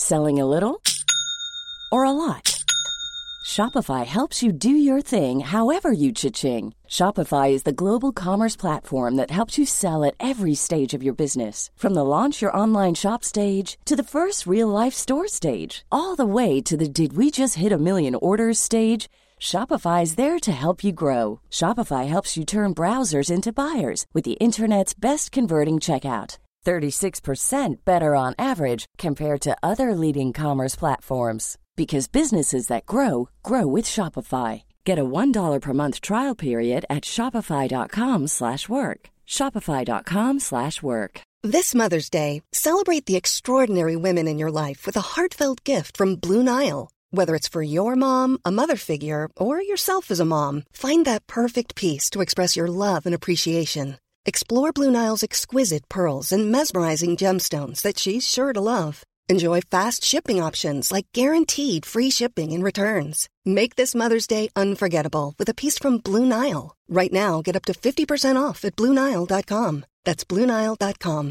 Selling a little or a lot? Shopify helps you do your thing however you cha-ching. Shopify is the global commerce platform that helps you sell at every stage of your business. From the launch your online shop stage to the first real-life store stage, all the way to the did we just hit a million orders stage. Shopify is there to help you grow. Shopify helps you turn browsers into buyers with the internet's best converting checkout. 36% better on average compared to other leading commerce platforms. Because businesses that grow, grow with Shopify. Get a $1 per month trial period at shopify.com/work. Shopify.com/work. This Mother's Day, celebrate the extraordinary women in your life with a heartfelt gift from Blue Nile. Whether it's for your mom, a mother figure, or yourself as a mom, find that perfect piece to express your love and appreciation. Explore Blue Nile's exquisite pearls and mesmerizing gemstones that she's sure to love. Enjoy fast shipping options like guaranteed free shipping and returns. Make this Mother's Day unforgettable with a piece from Blue Nile. Right now, get up to 50% off at BlueNile.com. That's BlueNile.com.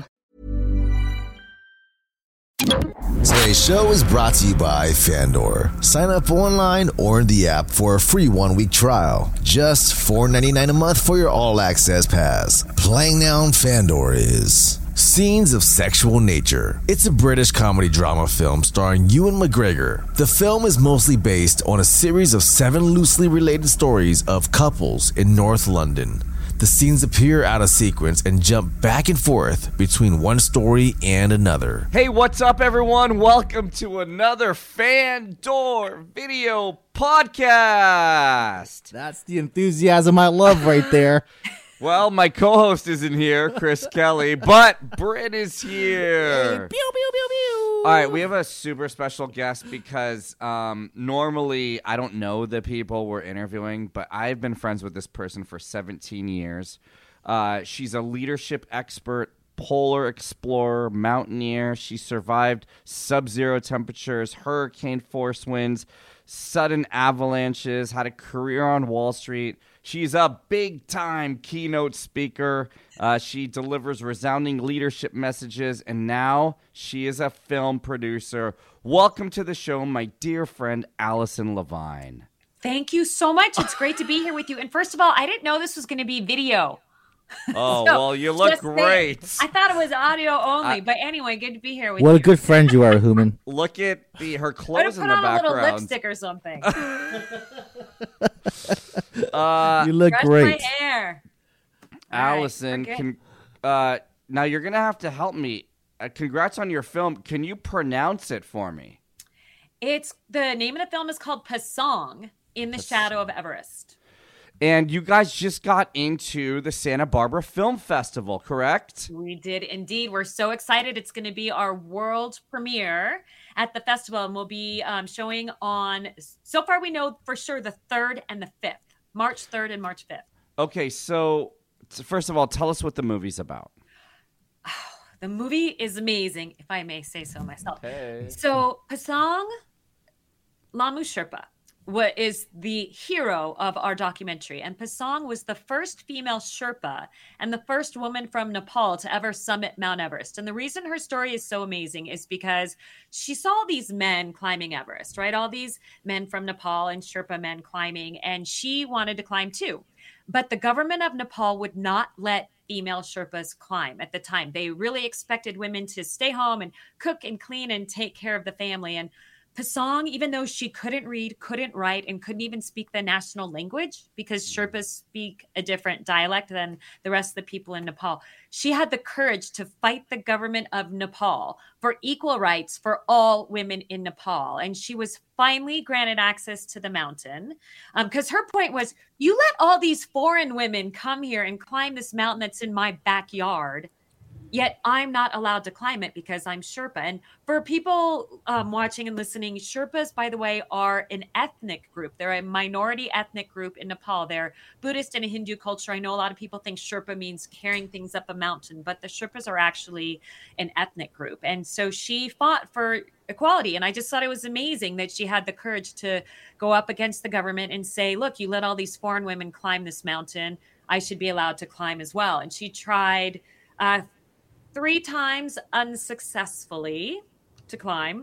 Today's show is brought to you by Fandor. Sign up online or in the app for a free 1-week trial. Just $4.99 a month for your all-access pass. Playing now on Fandor is Scenes of Sexual Nature. It's a British comedy drama film starring Ewan McGregor. The film is mostly based on a series of 7 loosely related stories of couples in North London. The scenes appear out of sequence and jump back and forth between one story and another. Hey, what's up, everyone? Welcome to another Fandor video podcast. That's the enthusiasm I love right there. Well, my co-host isn't here, Chris Kelly, but Britt is here. Pew, pew, pew, pew. All right, we have a super special guest because normally I don't know the people we're interviewing, but I've been friends with this person for 17 years. She's a leadership expert, polar explorer, mountaineer. She survived sub-zero temperatures, hurricane force winds, sudden avalanches, had a career on Wall Street. She's a big-time keynote speaker. She delivers resounding leadership messages, and now she is a film producer. Welcome to the show, my dear friend, Allison Levine. Thank you so much. It's great to be here with you. And first of all, I didn't know this was going to be video. Oh, well, you look great. I thought it was audio only, but anyway, good to be here with you. What a good friend you are, Human. Look at her clothes in the background. Put on a little lipstick or something. You look Brush great. my hair. Allison, now you're going to have to help me. Congrats on your film. Can you pronounce it for me? The name of the film is called Pasong, In the Shadow of Everest. And you guys just got into the Santa Barbara Film Festival, correct? We did indeed. We're so excited. It's going to be our world premiere at the festival, and we'll be showing on, so far we know for sure, the 3rd and the 5th, March 3rd and March 5th. Okay, so first of all, tell us what the movie's about. The movie is amazing, if I may say so myself. Hey. So Pasong Lamu Sherpa is the hero of our documentary. And Pasong was the first female Sherpa and the first woman from Nepal to ever summit Mount Everest. And the reason her story is so amazing is because she saw these men climbing Everest, right? All these men from Nepal and Sherpa men climbing, and she wanted to climb too. But the government of Nepal would not let female Sherpas climb at the time. They really expected women to stay home and cook and clean and take care of the family. And Pasong, even though she couldn't read, couldn't write, and couldn't even speak the national language because Sherpas speak a different dialect than the rest of the people in Nepal, she had the courage to fight the government of Nepal for equal rights for all women in Nepal. And she was finally granted access to the mountain because her point was, you let all these foreign women come here and climb this mountain that's in my backyard, yet I'm not allowed to climb it because I'm Sherpa. And for people watching and listening, Sherpas, by the way, are an ethnic group. They're a minority ethnic group in Nepal. They're Buddhist and a Hindu culture. I know a lot of people think Sherpa means carrying things up a mountain, but the Sherpas are actually an ethnic group. And so she fought for equality. And I just thought it was amazing that she had the courage to go up against the government and say, look, you let all these foreign women climb this mountain. I should be allowed to climb as well. And she tried 3 times unsuccessfully to climb.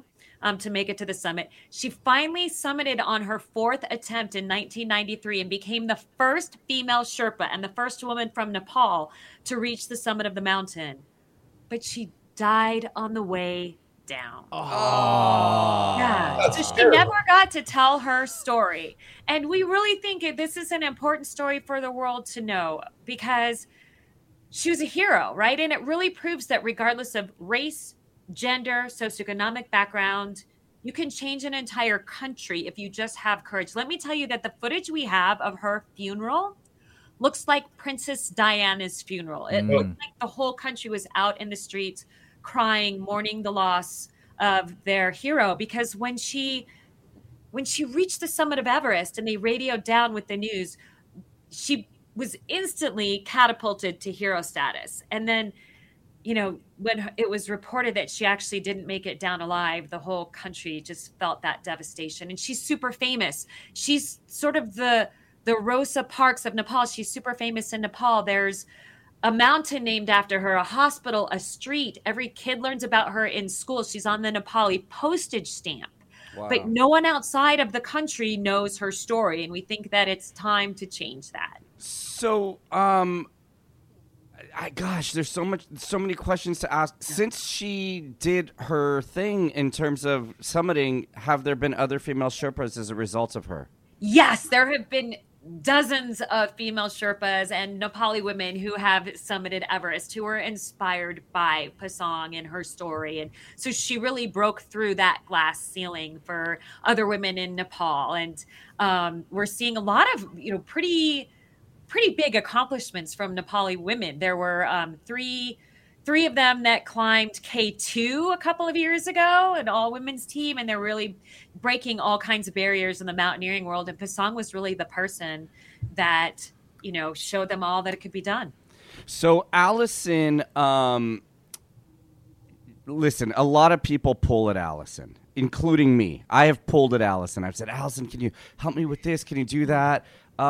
to make it to the summit. She finally summited on her fourth attempt in 1993 and became the first female Sherpa and the first woman from Nepal to reach the summit of the mountain. But she died on the way down. Oh. Yeah. So she never got to tell her story. And we really think this is an important story for the world to know because she was a hero, right? And it really proves that regardless of race, gender, socioeconomic background, you can change an entire country if you just have courage. Let me tell you that the footage we have of her funeral looks like Princess Diana's funeral. It looked like the whole country was out in the streets crying, mourning the loss of their hero. Because when she reached the summit of Everest and they radioed down with the news, she was instantly catapulted to hero status. And then, when it was reported that she actually didn't make it down alive, the whole country just felt that devastation. And she's super famous. She's sort of the Rosa Parks of Nepal. She's super famous in Nepal. There's a mountain named after her, a hospital, a street. Every kid learns about her in school. She's on the Nepali postage stamp. Wow. But no one outside of the country knows her story. And we think that it's time to change that. So, there's so many questions to ask. Since she did her thing in terms of summiting, have there been other female Sherpas as a result of her? Yes, there have been dozens of female Sherpas and Nepali women who have summited Everest, who were inspired by Pasang and her story. And so she really broke through that glass ceiling for other women in Nepal. And we're seeing a lot of, pretty big accomplishments from Nepali women. There were three of them that climbed K2 a couple of years ago, an all-women's team, and they're really breaking all kinds of barriers in the mountaineering world. And Pasang was really the person that, showed them all that it could be done. So, Allison, listen, a lot of people pull at Allison, including me. I have pulled at Allison. I've said, Allison, can you help me with this? Can you do that?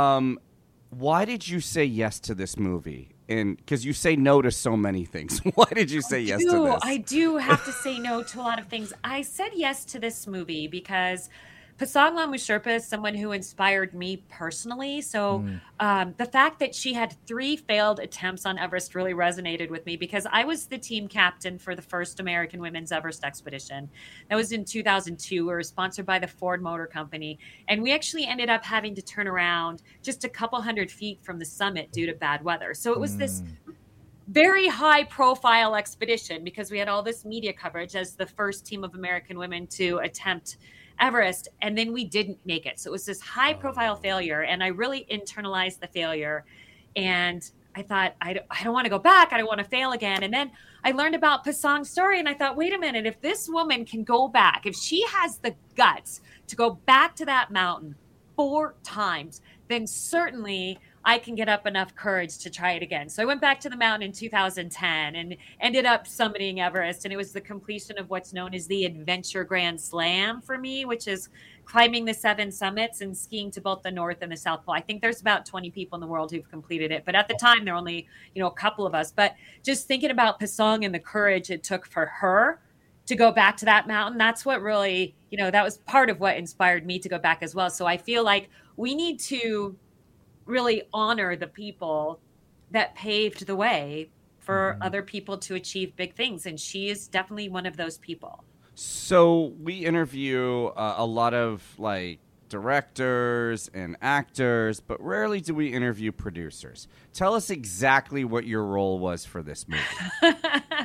Why did you say yes to this movie? And because you say no to so many things. Why did you say yes to this? I do have to say no to a lot of things. I said yes to this movie because Pasang Lamu Sherpa is someone who inspired me personally. So the fact that she had 3 failed attempts on Everest really resonated with me because I was the team captain for the first American Women's Everest expedition. That was in 2002. We were sponsored by the Ford Motor Company. And we actually ended up having to turn around just a couple hundred feet from the summit due to bad weather. So it was this very high profile expedition because we had all this media coverage as the first team of American women to attempt Everest, and then we didn't make it. So it was this high profile failure, and I really internalized the failure. And I thought, I don't want to go back. I don't want to fail again. And then I learned about Pasang's story, and I thought, wait a minute, if this woman can go back, if she has the guts to go back to that mountain 4 times, then certainly I can get up enough courage to try it again. So I went back to the mountain in 2010 and ended up summiting Everest. And it was the completion of what's known as the Adventure Grand Slam for me, which is climbing the 7 summits and skiing to both the North and the South Pole. I think there's about 20 people in the world who've completed it. But at the time, there were only, a couple of us. But just thinking about Pasang and the courage it took for her to go back to that mountain, that's what really, that was part of what inspired me to go back as well. So I feel like we need to really honor the people that paved the way for other people to achieve big things. And she is definitely one of those people. So we interview a lot of directors and actors, but rarely do we interview producers. Tell us exactly what your role was for this movie.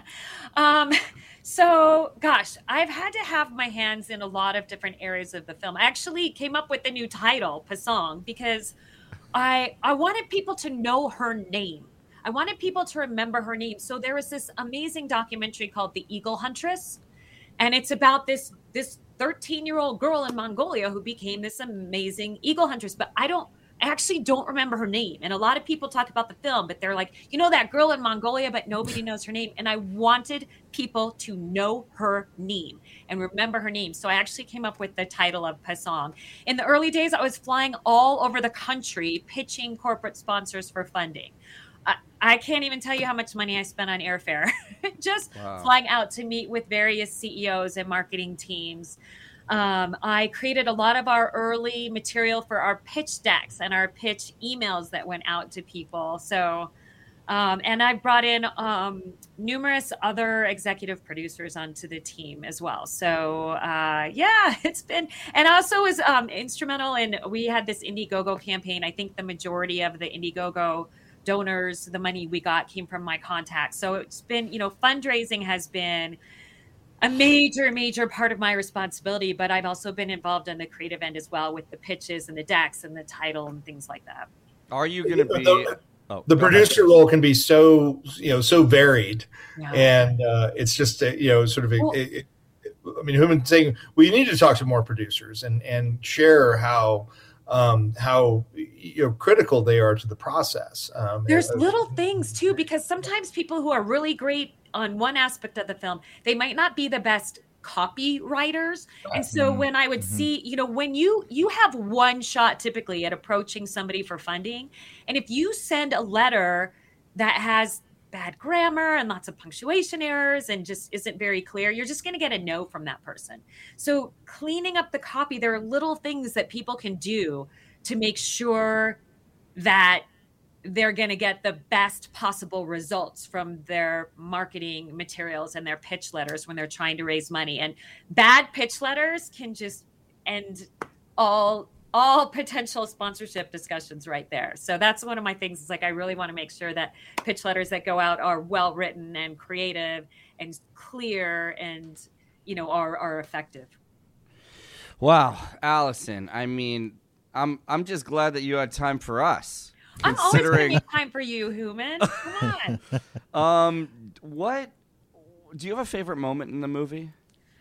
So, gosh, I've had to have my hands in a lot of different areas of the film. I actually came up with the new title, Pasang, because I wanted people to know her name. I wanted people to remember her name. So there was this amazing documentary called The Eagle Huntress. And it's about this 13-year-old girl in Mongolia who became this amazing eagle huntress. But I actually don't remember her name. And a lot of people talk about the film, but they're like, that girl in Mongolia, but nobody knows her name. And I wanted people to know her name and remember her name. So I actually came up with the title of Pasang. In the early days, I was flying all over the country, pitching corporate sponsors for funding. I can't even tell you how much money I spent on airfare, just flying out to meet with various CEOs and marketing teams. I created a lot of our early material for our pitch decks and our pitch emails that went out to people. So, and I brought in numerous other executive producers onto the team as well. So, it's been, and I also was instrumental in, we had this Indiegogo campaign. I think the majority of the Indiegogo donors, the money we got came from my contacts. So it's been, fundraising has been a major part of my responsibility, but I've also been involved on the creative end as well with the pitches and the decks and the title and things like that. Are you going to be the producer role can be so varied, and it's just sort of Hooman saying we need to talk to more producers and share how critical they are to the process. There's little things too, because sometimes people who are really great on one aspect of the film, they might not be the best copywriters. And so when I would see, when you have one shot typically at approaching somebody for funding, and if you send a letter that has bad grammar and lots of punctuation errors and just isn't very clear, you're just going to get a no from that person. So cleaning up the copy, there are little things that people can do to make sure that they're going to get the best possible results from their marketing materials and their pitch letters when they're trying to raise money. And bad pitch letters can just end all potential sponsorship discussions right there. So that's one of my things. Is like, I really want to make sure that pitch letters that go out are well written and creative and clear and, are effective. Wow. Allison, I mean, I'm just glad that you had time for us. I'm always going to make time for you, Hooman. Come on. What do you have a favorite moment in the movie?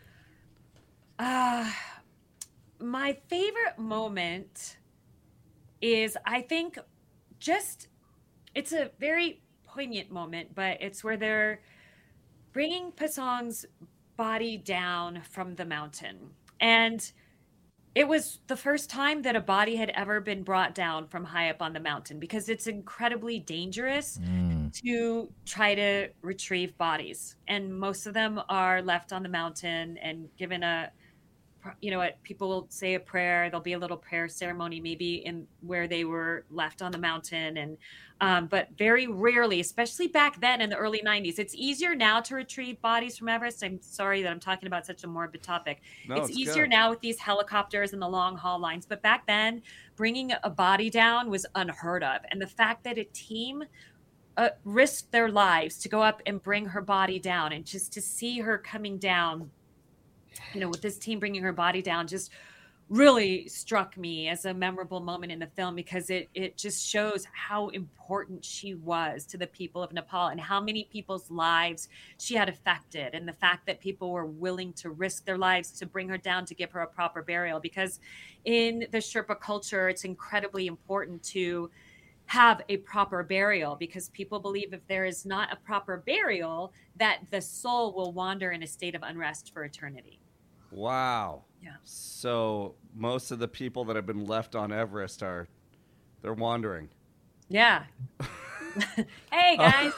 My favorite moment is, I think, it's a very poignant moment, but it's where they're bringing Pasong's body down from the mountain. And it was the first time that a body had ever been brought down from high up on the mountain, because it's incredibly dangerous to try to retrieve bodies. And most of them are left on the mountain and given people will say a prayer. There'll be a little prayer ceremony, maybe in where they were left on the mountain. And but very rarely, especially back then in the early 90s, it's easier now to retrieve bodies from Everest. I'm sorry that I'm talking about such a morbid topic. No, it's easier now with these helicopters and the long haul lines. But back then, bringing a body down was unheard of. And the fact that a team risked their lives to go up and bring her body down, and just to see her coming down, with this team bringing her body down, just really struck me as a memorable moment in the film, because it just shows how important she was to the people of Nepal and how many people's lives she had affected. And the fact that people were willing to risk their lives to bring her down, to give her a proper burial, because in the Sherpa culture, it's incredibly important to have a proper burial, because people believe if there is not a proper burial, that the soul will wander in a state of unrest for eternity. Wow. Yeah. So most of the people that have been left on Everest they're wandering. Yeah. Hey guys.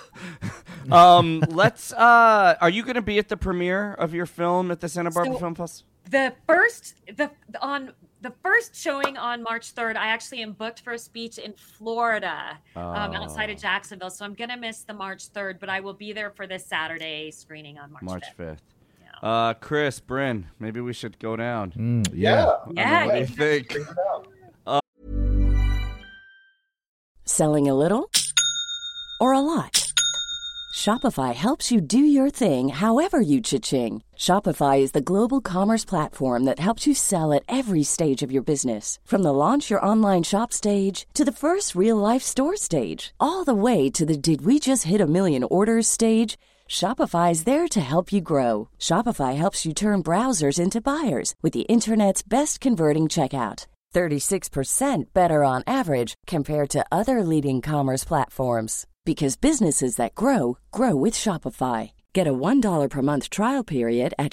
Are you going to be at the premiere of your film at the Santa Barbara Film Festival? The first showing on March 3rd, I actually am booked for a speech in Florida, outside of Jacksonville. So I'm going to miss the March 3rd, but I will be there for this Saturday screening on March 5th. Yeah. Chris, Bryn, maybe we should go down. Yeah. What do you think? Selling a little or a lot? Shopify helps you do your thing however you cha-ching. Shopify is the global commerce platform that helps you sell at every stage of your business. From the launch your online shop stage to the first real-life store stage, all the way to the did we just hit a million orders stage. Shopify is there to help you grow. Shopify helps you turn browsers into buyers with the internet's best converting checkout. 36% better on average compared to other leading commerce platforms. Because businesses that grow with Shopify. Get a $1 per month trial period at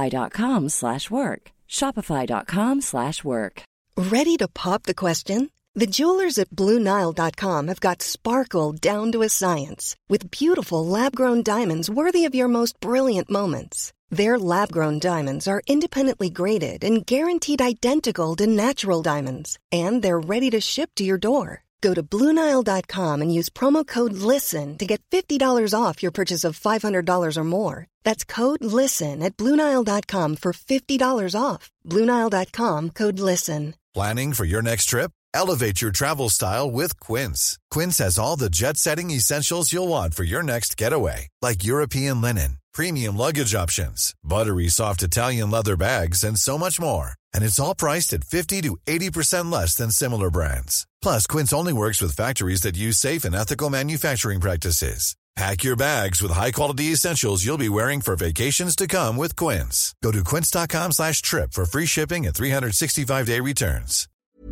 shopify.com/work. Shopify.com/work. Ready to pop the question? The jewelers at BlueNile.com have got sparkle down to a science with beautiful lab-grown diamonds worthy of your most brilliant moments. Their lab-grown diamonds are independently graded and guaranteed identical to natural diamonds, and they're ready to ship to your door. Go to BlueNile.com and use promo code LISTEN to get $50 off your purchase of $500 or more. That's code LISTEN at BlueNile.com for $50 off. BlueNile.com, code LISTEN. Planning for your next trip? Elevate your travel style with Quince. Quince has all the jet-setting essentials you'll want for your next getaway, like European linen, premium luggage options, buttery soft Italian leather bags, and so much more. And it's all priced at 50 to 80% less than similar brands. Plus, Quince only works with factories that use safe and ethical manufacturing practices. Pack your bags with high-quality essentials you'll be wearing for vacations to come with Quince. Go to quince.com/trip for free shipping and 365-day returns.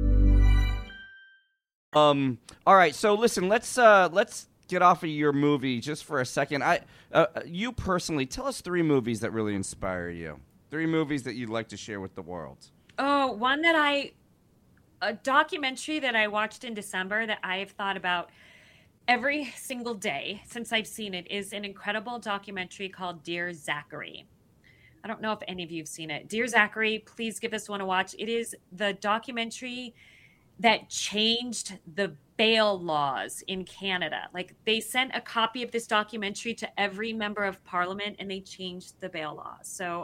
All right, so listen, let's get off of your movie just for a second. You personally, tell us 3 movies that really inspire you. 3 movies that you'd like to share with the world. Oh, one that a documentary that I watched in December that I have thought about every single day since I've seen it is an incredible documentary called Dear Zachary. I don't know if any of you have seen it. Dear Zachary, please give this one a watch. It is the documentary that changed the bail laws in Canada. Like, they sent a copy of this documentary to every member of parliament and they changed the bail laws. So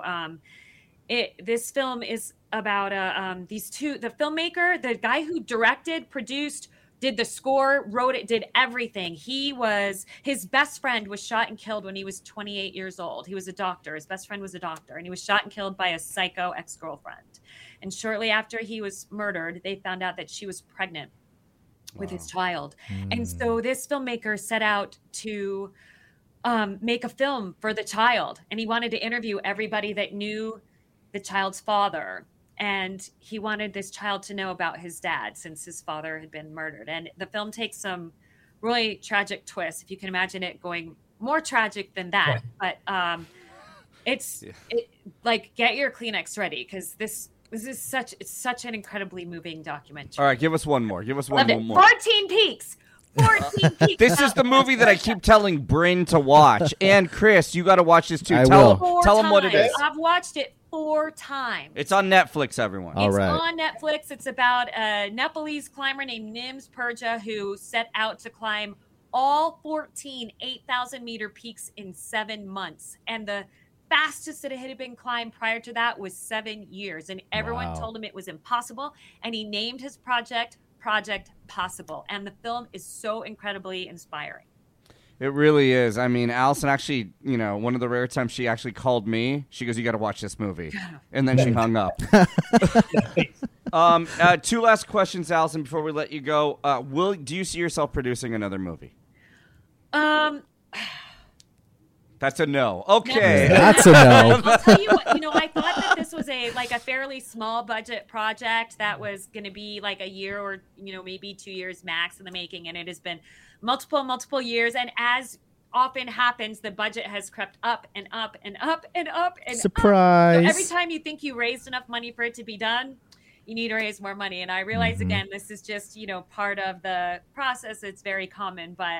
this film is about these two, the filmmaker, the guy who directed, produced, did the score, wrote it, did everything. His best friend was shot and killed when he was 28 years old. He was a doctor. His best friend was a doctor, and he was shot and killed by a psycho ex-girlfriend. And shortly after he was murdered, they found out that she was pregnant with his child. And so this filmmaker set out to make a film for the child. And he wanted to interview everybody that knew the child's father. And he wanted this child to know about his dad since his father had been murdered. And the film takes some really tragic twists, if you can imagine it going more tragic than that. But it's like, get your Kleenex ready, because this is such an incredibly moving documentary. All right, give us one more. Give us one more. 14 Peaks. 14 Peaks. This is the movie that I keep telling Bryn to watch. And Chris, you got to watch this too. Tell them what it is. I've watched it 4 times. It's on Netflix, everyone. All right. It's on Netflix. It's about a Nepalese climber named Nims Purja who set out to climb all 14 8,000-meter peaks in 7 months. And the fastest that it had been climbed prior to that was 7 years. And everyone told him it was impossible. And he named his project Project Possible. And the film is so incredibly inspiring. It really is. I mean, Allison actually, one of the rare times she actually called me, she goes, "You got to watch this movie." And then she hung up. 2 last questions, Allison, before we let you go. Do you see yourself producing another movie? That's a no. Okay. That's a no. I'll tell you what, I thought that this was a fairly small budget project that was going to be like a year or, maybe 2 years max in the making. And it has been multiple years. And as often happens, the budget has crept up and up and up and up and surprise. Up. So every time you think you raised enough money for it to be done, you need to raise more money. And I realize, again, this is just, part of the process. It's very common, but,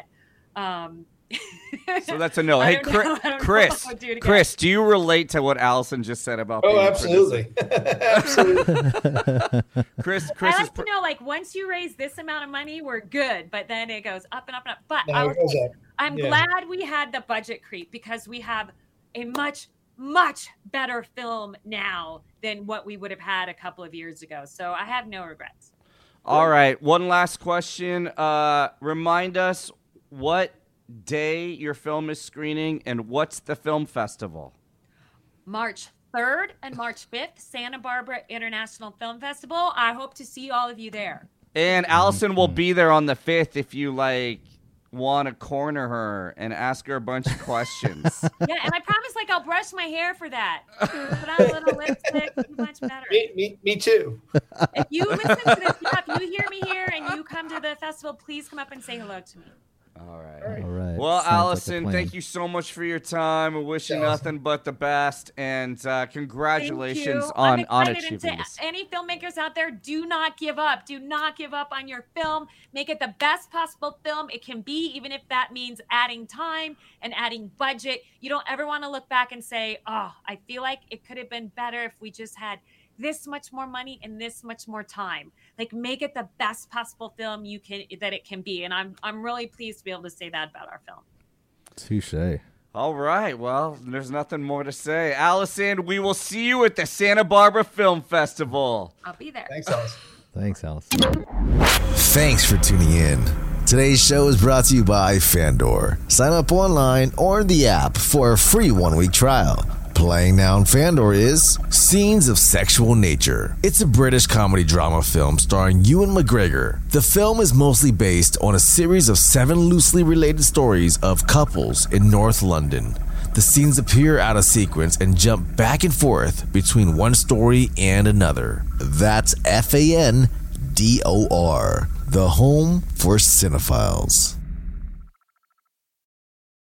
so that's a no. Hey, Chris, do you relate to what Allison just said about? Oh, absolutely. Absolutely. Chris I like to know, once you raise this amount of money, we're good, but then it goes up and up and up. But I'm glad we had the budget creep, because we have a much better film now than what we would have had a couple of years ago. So I have no regrets. All right. One last question. Remind us what day your film is screening and what's the film festival? March 3rd and March 5th, Santa Barbara International Film Festival. I hope to see all of you there. And Allison will be there on the 5th if you want to corner her and ask her a bunch of questions. Yeah, and I promise I'll brush my hair for that. Put on a little lipstick, much better. Me too. If you listen to this, if you hear me here and you come to the festival, please come up and say hello to me. All right. Sounds Well, like a Allison, plan. thank you so much for your time. I wish you nothing but the best, and congratulations on achieving this. Any filmmakers out there, do not give up. Do not give up on your film. Make it the best possible film it can be, even if that means adding time and adding budget. You don't ever want to look back and say, oh, I feel like it could have been better if we just had this much more money and this much more time. Like, make it the best possible film that it can be. And I'm really pleased to be able to say that about our film. Touche. All right. Well, there's nothing more to say. Allison, we will see you at the Santa Barbara Film Festival. I'll be there. Thanks, Allison. Thanks, Allison. Thanks for tuning in. Today's show is brought to you by Fandor. Sign up online or in the app for a free 1-week trial. Playing now on Fandor is Scenes of Sexual Nature. It's a British comedy drama film starring Ewan McGregor. The film is mostly based on a series of 7 loosely related stories of couples in North London. The scenes appear out of sequence and jump back and forth between one story and another. That's Fandor, the home for cinephiles.